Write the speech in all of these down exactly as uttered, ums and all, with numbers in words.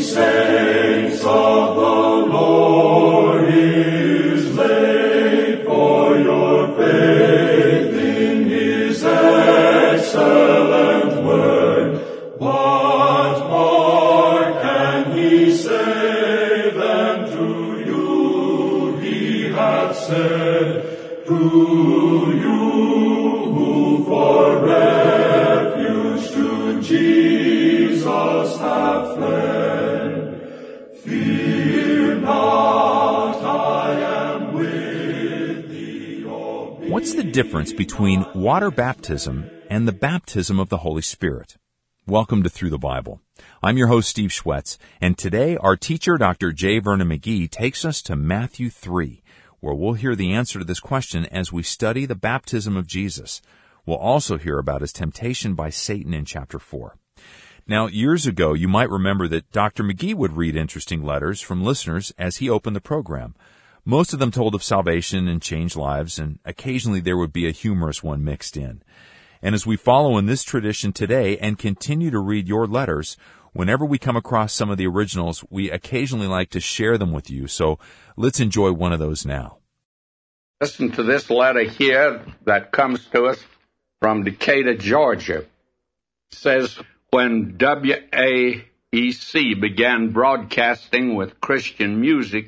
saints of the Lord is laid, for your faith in his excellent word. What more can he say than to you he hath said, to you who for refuge to Jesus have fled? Fear not, I am with thee. What's the difference between water baptism and the baptism of the Holy Spirit? Welcome to Through the Bible. I'm your host, Steve Schwetz, and today our teacher, Doctor J. Vernon McGee, takes us to Matthew three, where we'll hear the answer to this question as we study the baptism of Jesus. We'll also hear about his temptation by Satan in chapter four. Now, years ago, you might remember that Doctor McGee would read interesting letters from listeners as he opened the program. Most of them told of salvation and changed lives, and occasionally there would be a humorous one mixed in. And as we follow in this tradition today and continue to read your letters, whenever we come across some of the originals, we occasionally like to share them with you. So let's enjoy one of those now. Listen to this letter here that comes to us from Decatur, Georgia. It says, when W A E C began broadcasting with Christian music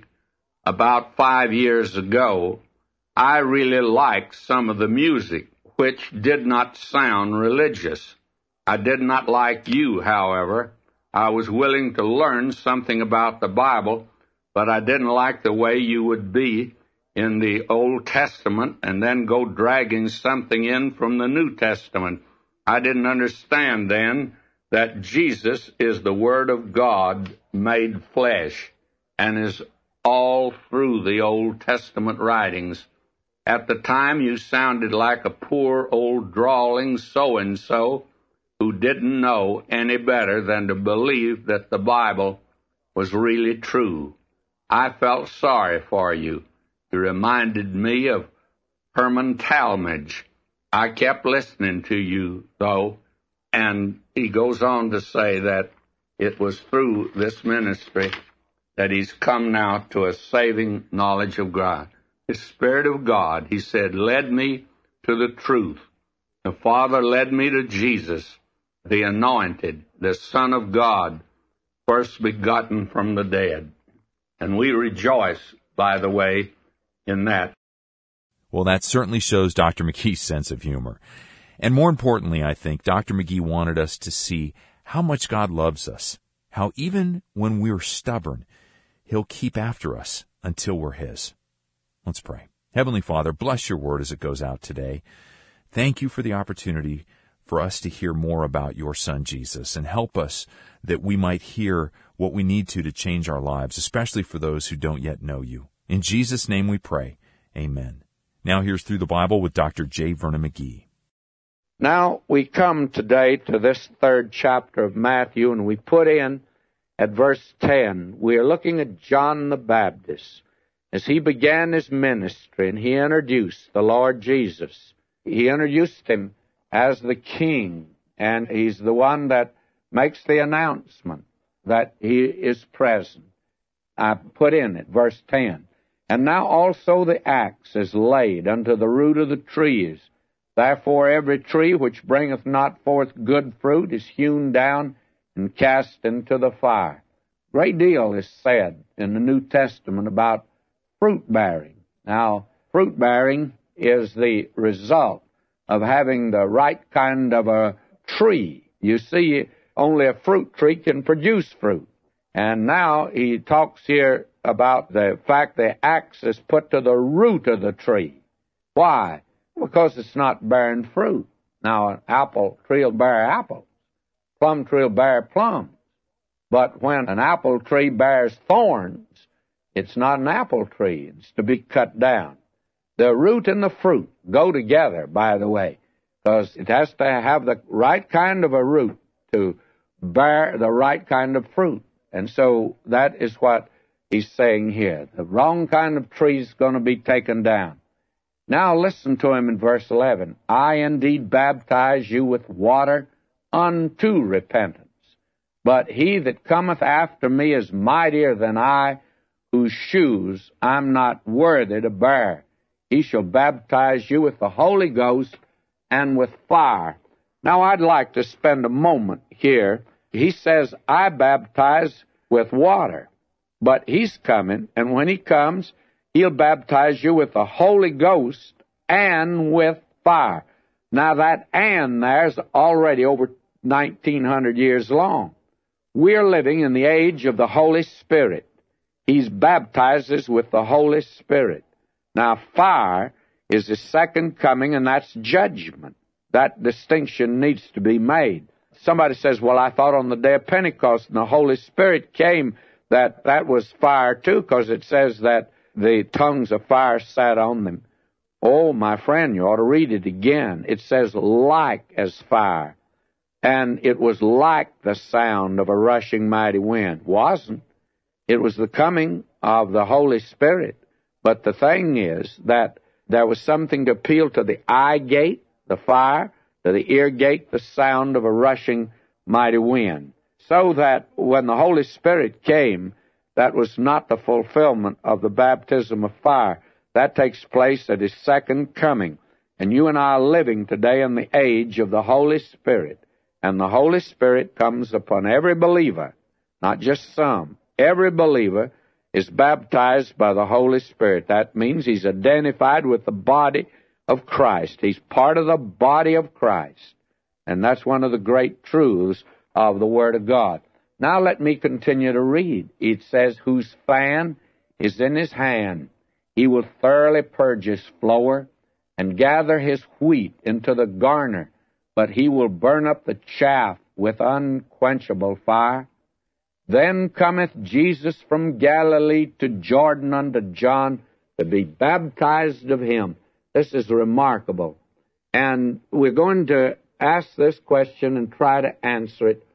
about five years ago, I really liked some of the music, which did not sound religious. I did not like you, however. I was willing to learn something about the Bible, but I didn't like the way you would be in the Old Testament and then go dragging something in from the New Testament. I didn't understand then that Jesus is the Word of God made flesh and is all through the Old Testament writings. At the time, you sounded like a poor old drawling so-and-so who didn't know any better than to believe that the Bible was really true. I felt sorry for you. You reminded me of Herman Talmadge. I kept listening to you, though, and he goes on to say that it was through this ministry that he's come now to a saving knowledge of God. The Spirit of God, he said, led me to the truth. The Father led me to Jesus, the anointed, the Son of God, first begotten from the dead. And we rejoice, by the way, in that. Well, that certainly shows Doctor McGee's sense of humor. And more importantly, I think, Doctor McGee wanted us to see how much God loves us, how even when we're stubborn, He'll keep after us until we're His. Let's pray. Heavenly Father, bless your word as it goes out today. Thank you for the opportunity for us to hear more about your Son, Jesus, and help us that we might hear what we need to to change our lives, especially for those who don't yet know you. In Jesus' name we pray. Amen. Now here's Through the Bible with Doctor J. Vernon McGee. Now we come today to this third chapter of Matthew, and we put in at verse ten, we are looking at John the Baptist. As he began his ministry and he introduced the Lord Jesus, he introduced him as the King, and he's the one that makes the announcement that he is present. I put in it, verse ten. And now also the axe is laid unto the root of the trees. Therefore every tree which bringeth not forth good fruit is hewn down and cast into the fire. Great deal is said in the New Testament about fruit-bearing. Now, fruit-bearing is the result of having the right kind of a tree. You see, only a fruit tree can produce fruit. And now he talks here about the fact the axe is put to the root of the tree. Why? Because it's not bearing fruit. Now, an apple tree will bear apples. Plum tree will bear plums. But when an apple tree bears thorns, it's not an apple tree. It's to be cut down. The root and the fruit go together, by the way, because it has to have the right kind of a root to bear the right kind of fruit. And so that is what he's saying here. The wrong kind of tree is going to be taken down. Now listen to him in verse eleven. I indeed baptize you with water unto repentance. But he that cometh after me is mightier than I, whose shoes I'm not worthy to bear. He shall baptize you with the Holy Ghost and with fire. Now, I'd like to spend a moment here. He says, I baptize with water, but he's coming, and when he comes, he'll baptize you with the Holy Ghost and with fire. Now, that and there's already over nineteen hundred years long. We're living in the age of the Holy Spirit. He baptizes with the Holy Spirit. Now, fire is the second coming, and that's judgment. That distinction needs to be made. Somebody says, well, I thought on the day of Pentecost and the Holy Spirit came, that that was fire too, because it says that the tongues of fire sat on them. Oh, my friend, you ought to read it again. It says, like as fire. And it was like the sound of a rushing mighty wind. Wasn't. It was the coming of the Holy Spirit. But the thing is that there was something to appeal to the eye gate, the fire, to the ear gate, the sound of a rushing mighty wind. So that when the Holy Spirit came, that was not the fulfillment of the baptism of fire. That takes place at his second coming. And you and I are living today in the age of the Holy Spirit. And the Holy Spirit comes upon every believer, not just some. Every believer is baptized by the Holy Spirit. That means he's identified with the body of Christ. He's part of the body of Christ. And that's one of the great truths of the Word of God. Now let me continue to read. It says, whose fan is in his hand. He will thoroughly purge his floor and gather his wheat into the garner, but he will burn up the chaff with unquenchable fire. Then cometh Jesus from Galilee to Jordan unto John to be baptized of him. This is remarkable. And we're going to ask this question and try to answer it.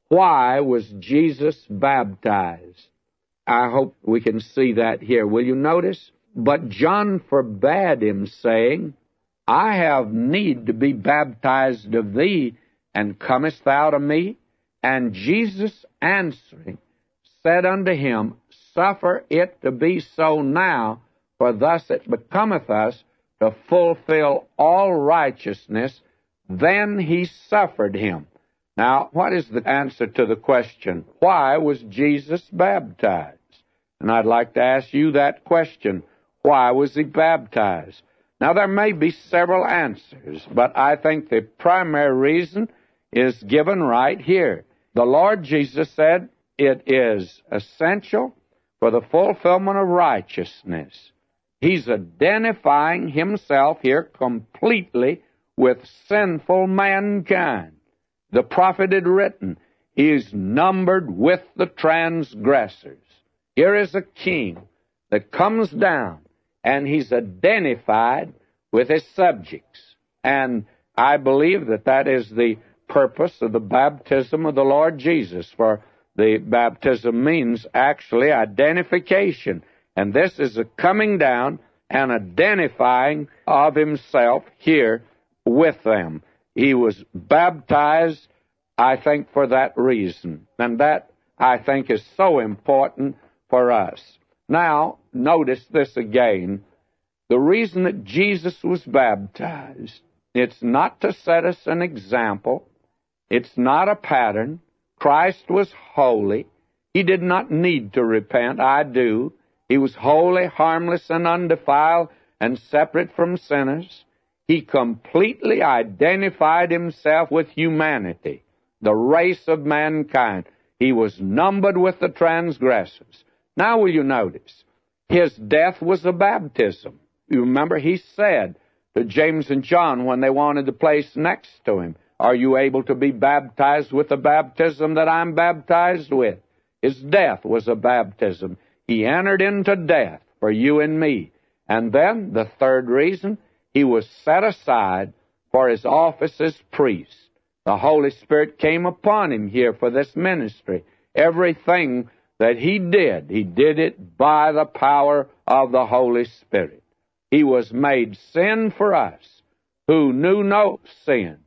Why was Jesus baptized? I hope we can see that here. Will you notice? But John forbade him, saying, I have need to be baptized of thee, and comest thou to me? And Jesus answering said unto him, Suffer it to be so now, for thus it becometh us to fulfill all righteousness. Then he suffered him. Now, what is the answer to the question, why was Jesus baptized? And I'd like to ask you that question. Why was he baptized? Now, there may be several answers, but I think the primary reason is given right here. The Lord Jesus said it is essential for the fulfillment of righteousness. He's identifying himself here completely with sinful mankind. The prophet had written, he is numbered with the transgressors. Here is a king that comes down, and he's identified with his subjects. And I believe that that is the purpose of the baptism of the Lord Jesus, for the baptism means actually identification. And this is a coming down and identifying of himself here with them. He was baptized, I think, for that reason. And that, I think, is so important for us. Now, notice this again. The reason that Jesus was baptized, it's not to set us an example. It's not a pattern. Christ was holy. He did not need to repent. I do. He was holy, harmless, and undefiled, and separate from sinners. He completely identified himself with humanity, the race of mankind. He was numbered with the transgressors. Now will you notice, his death was a baptism. You remember he said to James and John when they wanted the place next to him, are you able to be baptized with the baptism that I'm baptized with? His death was a baptism. He entered into death for you and me. And then, the third reason, he was set aside for his office as priest. The Holy Spirit came upon him here for this ministry. Everything that he did, he did it by the power of the Holy Spirit. He was made sin for us, who knew no sin.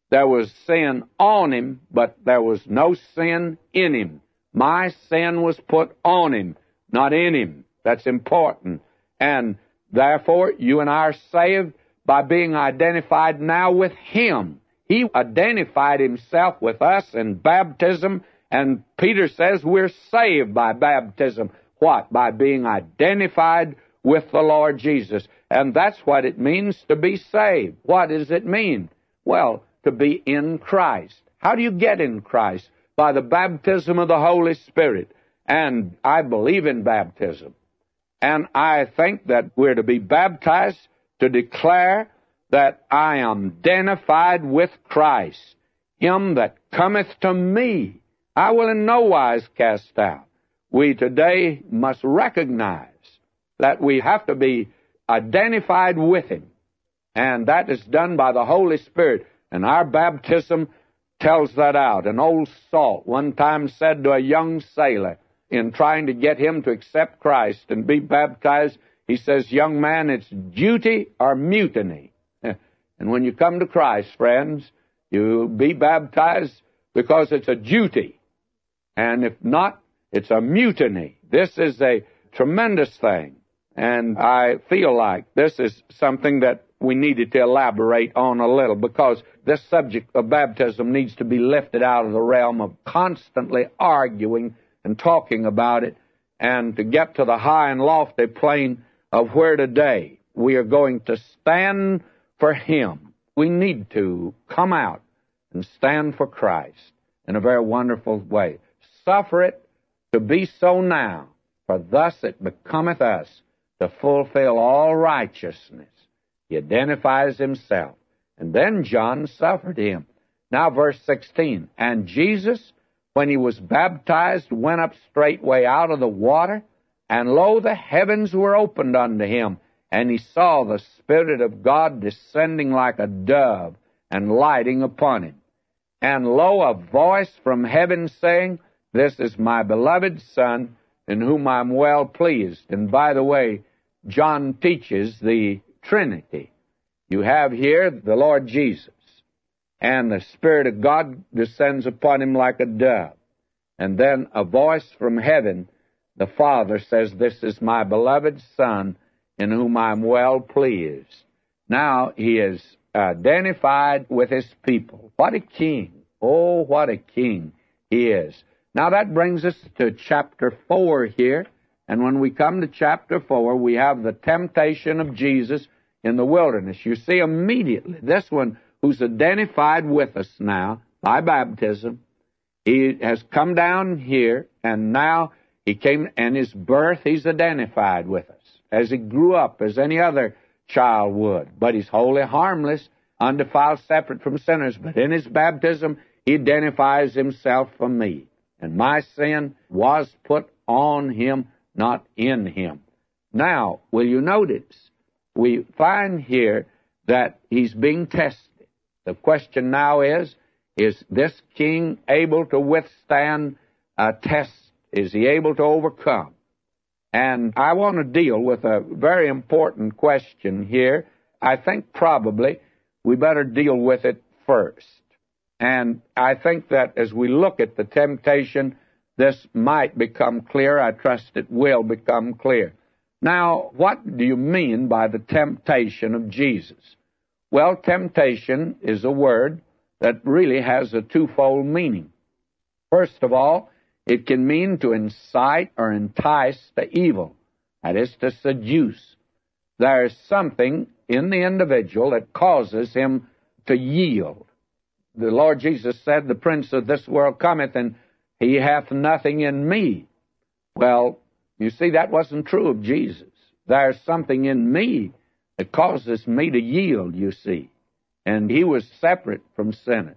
There was sin on him, but there was no sin in him. My sin was put on him, not in him. That's important. And therefore, you and I are saved by being identified now with him. He identified himself with us in baptism, and Peter says we're saved by baptism. What? By being identified with the Lord Jesus. And that's what it means to be saved. What does it mean? Well, to be in Christ. How do you get in Christ? By the baptism of the Holy Spirit. And I believe in baptism. And I think that we're to be baptized to declare that I am identified with Christ. Him that cometh to me, I will in no wise cast out. We today must recognize that we have to be identified with him. And that is done by the Holy Spirit. And our baptism tells that out. An old salt one time said to a young sailor in trying to get him to accept Christ and be baptized, he says, young man, it's duty or mutiny. And when you come to Christ, friends, you be baptized because it's a duty. And if not, it's a mutiny. This is a tremendous thing. And I feel like this is something that we needed to elaborate on a little, because this subject of baptism needs to be lifted out of the realm of constantly arguing and talking about it, and to get to the high and lofty plane of where today we are going to stand for him. We need to come out and stand for Christ in a very wonderful way. Suffer it to be so now, for thus it becometh us to fulfill all righteousness. He identifies himself. And then John suffered him. Now verse sixteen, and Jesus, when he was baptized, went up straightway out of the water, and lo, the heavens were opened unto him, and he saw the Spirit of God descending like a dove and lighting upon him. And lo, a voice from heaven saying, this is my beloved Son, in whom I am well pleased. And by the way, John teaches the Trinity. You have here the Lord Jesus, and the Spirit of God descends upon him like a dove. And then a voice from heaven, the Father says, this is my beloved Son, in whom I am well pleased. Now he is identified with his people. What a king. Oh, what a king he is. Now that brings us to chapter four here. And when we come to chapter four, we have the temptation of Jesus in the wilderness. You see immediately, this one who's identified with us now by baptism, he has come down here, and now he came, and his birth, he's identified with us, as he grew up, as any other child would. But he's wholly harmless, undefiled, separate from sinners. But in his baptism, he identifies himself for me. And my sin was put on him, not in him. Now, will you notice, we find here that he's being tested. The question now is, is this king able to withstand a test? Is he able to overcome? And I want to deal with a very important question here. I think probably we better deal with it first. And I think that as we look at the temptation, this might become clear. I trust it will become clear. Now, what do you mean by the temptation of Jesus? Well, temptation is a word that really has a twofold meaning. First of all, it can mean to incite or entice to evil. That is, to seduce. There is something in the individual that causes him to yield. The Lord Jesus said, the prince of this world cometh, and he hath nothing in me. Well, you see, that wasn't true of Jesus. There's something in me that causes me to yield, you see. And he was separate from sinners.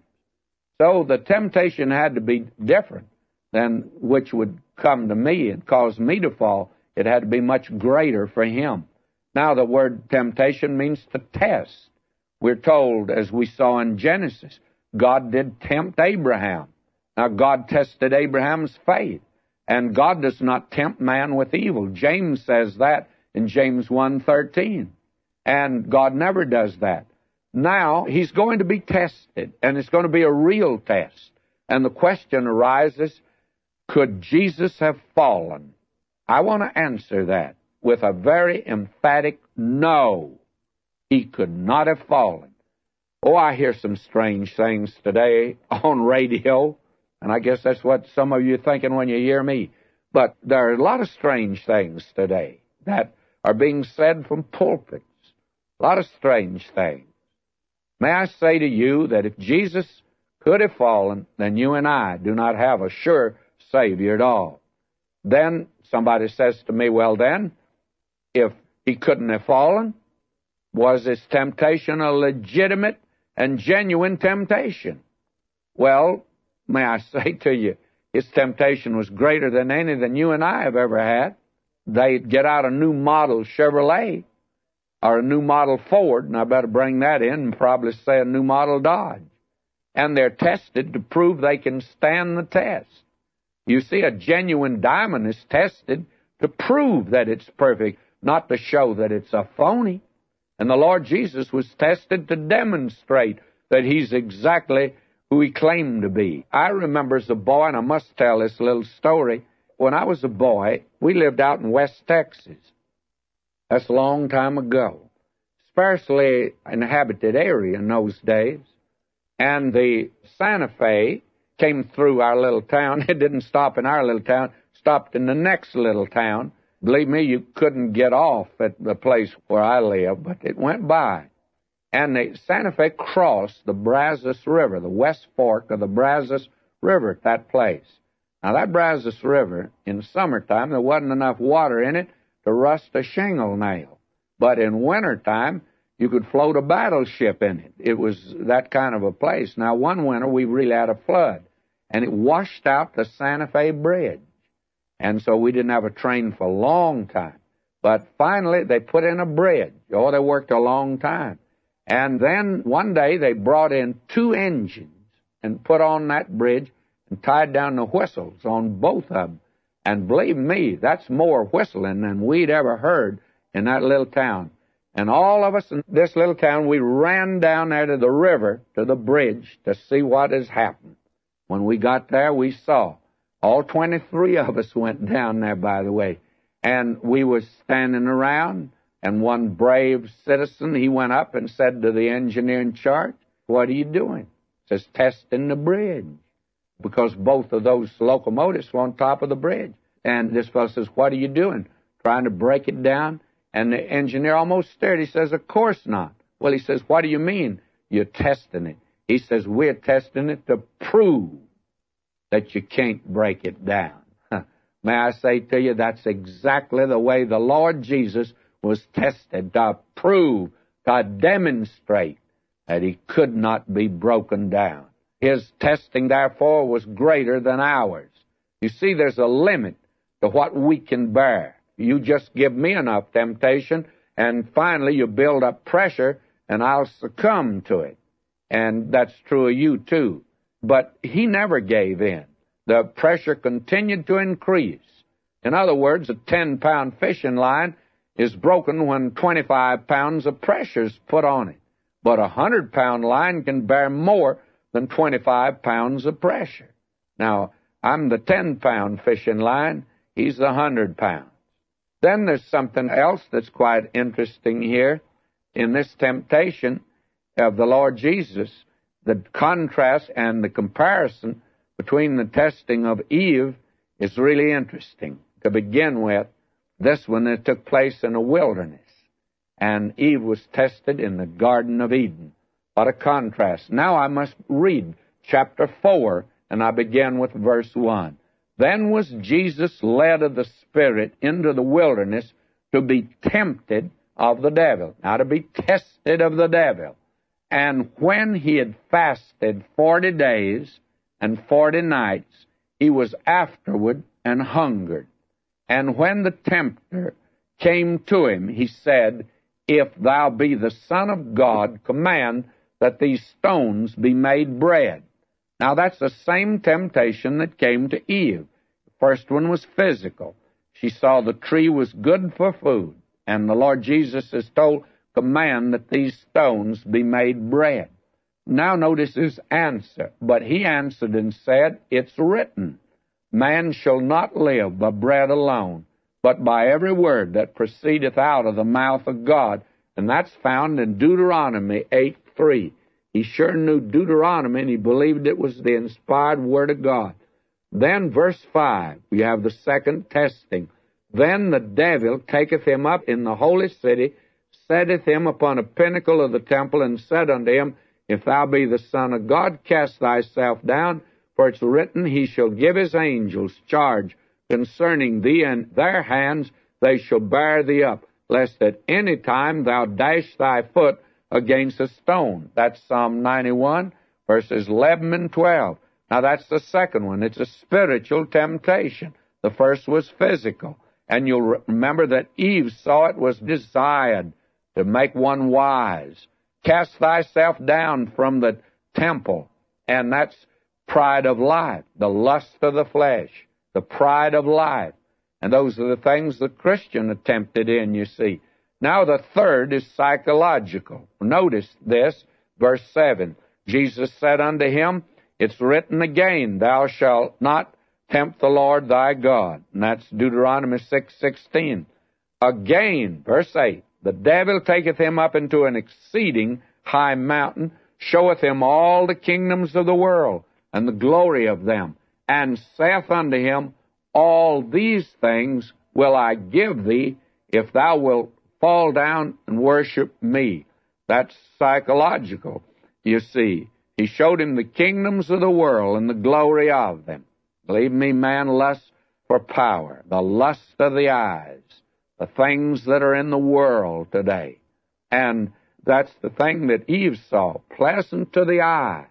So the temptation had to be different than which would come to me and cause me to fall. It had to be much greater for him. Now, the word temptation means to test. We're told, as we saw in Genesis, God did tempt Abraham. Now, God tested Abraham's faith, and God does not tempt man with evil. James says that in James one thirteen, and God never does that. now he's going to be tested, and it's going to be a real test. And the question arises, could Jesus have fallen? I want to answer that with a very emphatic no. He could not have fallen. Oh, I hear some strange things today on radio, and I guess that's what some of you are thinking when you hear me. But there are a lot of strange things today that are being said from pulpits. A lot of strange things. May I say to you that if Jesus could have fallen, then you and I do not have a sure Savior at all. Then somebody says to me, well then, if he couldn't have fallen, was his temptation a legitimate and genuine temptation? Well, may I say to you, his temptation was greater than any than you and I have ever had. They'd get out a new model Chevrolet or a new model Ford, and I better bring that in and probably say a new model Dodge. And they're tested to prove they can stand the test. You see, a genuine diamond is tested to prove that it's perfect, not to show that it's a phony. And the Lord Jesus was tested to demonstrate that he's exactly who he claimed to be. I remember as a boy, and I must tell this little story, when I was a boy, we lived out in West Texas. That's a long time ago. Sparsely inhabited area in those days. And the Santa Fe came through our little town. It didn't stop in our little town, stopped in the next little town. Believe me, you couldn't get off at the place where I live, but it went by. And the Santa Fe crossed the Brazos River, the West Fork of the Brazos River at that place. Now, that Brazos River, in summertime, there wasn't enough water in it to rust a shingle nail. But in wintertime, you could float a battleship in it. It was that kind of a place. Now, one winter, we really had a flood, and it washed out the Santa Fe Bridge. And so we didn't have a train for a long time. But finally, they put in a bridge. Oh, they worked a long time. And then one day, they brought in two engines and put on that bridge and tied down the whistles on both of them. And believe me, that's more whistling than we'd ever heard in that little town. And all of us in this little town, we ran down there to the river, to the bridge, to see what has happened. When we got there, we saw. All twenty-three of us went down there, by the way. And we were standing around, and one brave citizen, he went up and said to the engineer in charge, what are you doing? He says, testing the bridge. Because both of those locomotives were on top of the bridge. And this fellow says, what are you doing? Trying to break it down? And the engineer almost stared. He says, of course not. Well, he says, what do you mean you're testing it? He says, we're testing it to prove that you can't break it down. May I say to you, that's exactly the way the Lord Jesus was tested, to prove, to demonstrate that he could not be broken down. His testing, therefore, was greater than ours. You see, there's a limit to what we can bear. You just give me enough temptation, and finally you build up pressure, and I'll succumb to it. And that's true of you, too. But he never gave in. The pressure continued to increase. In other words, a ten-pound fishing line is broken when twenty-five pounds of pressure is put on it. But a hundred-pound line can bear more than twenty-five pounds of pressure. Now, I'm the ten-pound fishing line. He's the hundred pounds. Then there's something else that's quite interesting here in this temptation of the Lord Jesus. The contrast and the comparison between the testing of Eve is really interesting. To begin with, this one that took place in a wilderness, and Eve was tested in the Garden of Eden. What a contrast. Now I must read chapter four, and I begin with verse one. Then was Jesus led of the Spirit into the wilderness to be tempted of the devil. Now, to be tested of the devil. And when he had fasted forty days and forty nights, he was afterward and hungered. And when the tempter came to him, he said, If thou be the Son of God, command that these stones be made bread. Now, that's the same temptation that came to Eve. The first one was physical. She saw the tree was good for food. And the Lord Jesus is told, command that these stones be made bread. Now notice his answer. But he answered and said, It's written, Man shall not live by bread alone, but by every word that proceedeth out of the mouth of God. And that's found in Deuteronomy eight three. He sure knew Deuteronomy, and he believed it was the inspired word of God. Then verse five, we have the second testing. Then the devil taketh him up in the holy city, setteth him upon a pinnacle of the temple, and said unto him, If thou be the Son of God, cast thyself down, for it's written, He shall give his angels charge concerning thee, and their hands they shall bear thee up, lest at any time thou dash thy foot against a stone. That's Psalm ninety-one, verses eleven and twelve. Now that's the second one. It's a spiritual temptation. The first was physical. And you'll remember that Eve saw it was desired to make one wise. Cast thyself down from the temple. And that's pride of life, the lust of the flesh, the pride of life. And those are the things the Christian are tempted in, you see. Now the third is psychological. Notice this, verse seven. Jesus said unto him, It's written again, Thou shalt not tempt the Lord thy God. And that's Deuteronomy six sixteen. Again, verse eight. The devil taketh him up into an exceeding high mountain, showeth him all the kingdoms of the world, and the glory of them, and saith unto him, All these things will I give thee, if thou wilt fall down and worship me. That's psychological, you see. He showed him the kingdoms of the world and the glory of them. Believe me, man lusts for power, the lust of the eyes, the things that are in the world today. And that's the thing that Eve saw, pleasant to the eyes.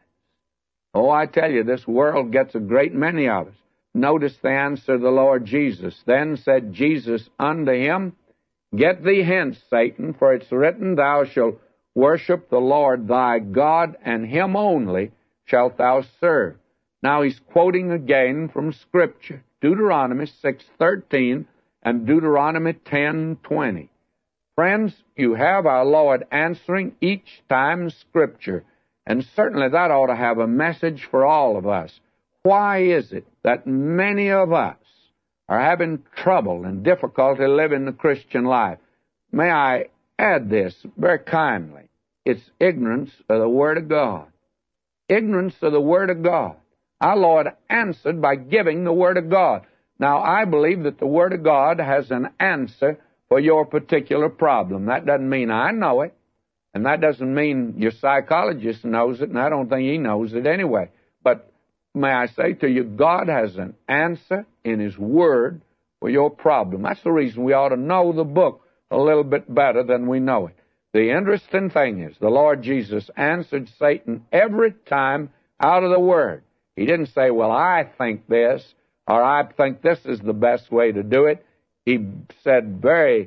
Oh, I tell you, this world gets a great many of us. Notice the answer of the Lord Jesus. Then said Jesus unto him, Get thee hence, Satan, for it's written, Thou shalt worship the Lord thy God, and him only shalt thou serve. Now he's quoting again from Scripture, Deuteronomy six thirteen and Deuteronomy ten twenty. Friends, you have our Lord answering each time Scripture, and certainly that ought to have a message for all of us. Why is it that many of us are having trouble and difficulty living the Christian life? May I add this very kindly. It's ignorance of the Word of God. Ignorance of the Word of God. Our Lord answered by giving the Word of God. Now, I believe that the Word of God has an answer for your particular problem. That doesn't mean I know it, and that doesn't mean your psychologist knows it, and I don't think he knows it anyway. But may I say to you, God has an answer in His Word for your problem. That's the reason we ought to know the book a little bit better than we know it. The interesting thing is, the Lord Jesus answered Satan every time out of the Word. He didn't say, well, I think this, or I think this is the best way to do it. He said very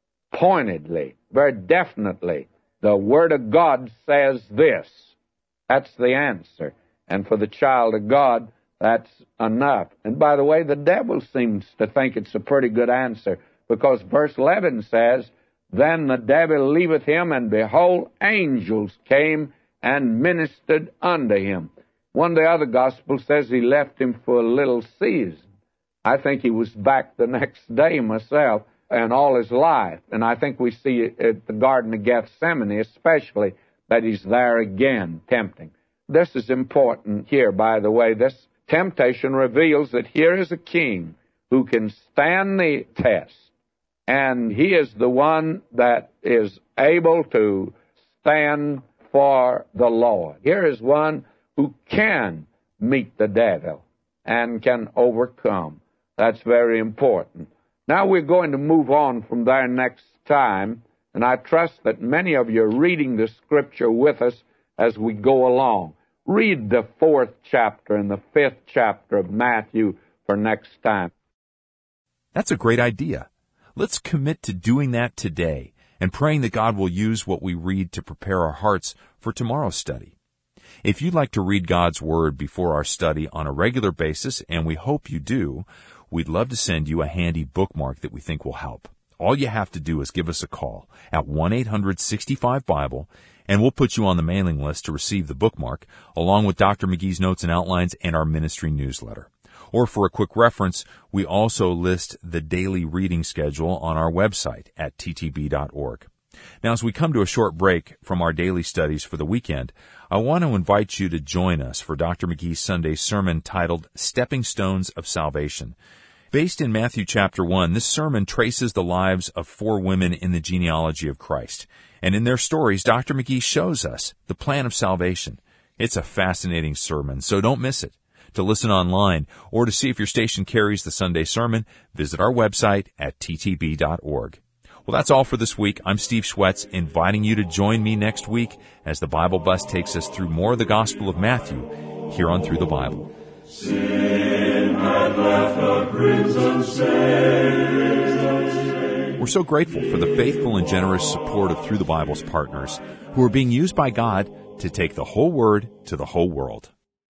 pointedly, very definitely, the Word of God says this. That's the answer. And for the child of God, that's enough. And by the way, the devil seems to think it's a pretty good answer, because verse eleven says, Then the devil leaveth him, and behold, angels came and ministered unto him. One of the other Gospels says he left him for a little season. I think he was back the next day myself, and all his life. And I think we see it at the Garden of Gethsemane especially, that he's there again, tempting. This is important here, by the way. This temptation reveals that here is a king who can stand the test, and he is the one that is able to stand for the Lord. Here is one who can meet the devil and can overcome. That's very important. Now we're going to move on from there next time, and I trust that many of you are reading the Scripture with us as we go along. Read the fourth chapter and the fifth chapter of Matthew for next time. That's a great idea. Let's commit to doing that today and praying that God will use what we read to prepare our hearts for tomorrow's study. If you'd like to read God's Word before our study on a regular basis, and we hope you do, we'd love to send you a handy bookmark that we think will help. All you have to do is give us a call at one eight hundred sixty-five Bible, and we'll put you on the mailing list to receive the bookmark, along with Doctor McGee's notes and outlines and our ministry newsletter. Or for a quick reference, we also list the daily reading schedule on our website at t t b dot org. Now, as we come to a short break from our daily studies for the weekend, I want to invite you to join us for Doctor McGee's Sunday sermon titled Stepping Stones of Salvation. Based in Matthew chapter one, this sermon traces the lives of four women in the genealogy of Christ. And in their stories, Doctor McGee shows us the plan of salvation. It's a fascinating sermon, so don't miss it. To listen online or to see if your station carries the Sunday sermon, visit our website at t t b dot org. Well, that's all for this week. I'm Steve Schwetz, inviting you to join me next week as the Bible Bus takes us through more of the Gospel of Matthew here on Through the Bible. Sin had left a crimson stain. We're so grateful for the faithful and generous support of Through the Bible's partners who are being used by God to take the whole Word to the whole world.